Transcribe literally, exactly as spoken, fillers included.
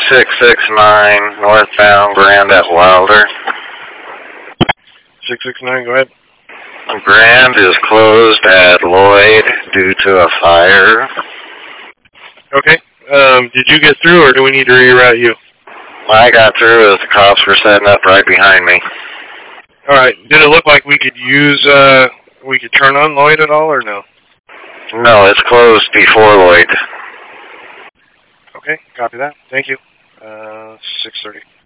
six six nine, northbound Grand at Wilder. six six nine, go ahead. Grand is closed at Lloyd due to a fire. Okay. Um, did you get through, or do we need to reroute you? I got through as the cops were setting up right behind me. All right. Did it look like we could use, uh, we could turn on Lloyd at all, or no? No, it's closed before Lloyd. Okay, copy that. Thank you. Uh, six thirty.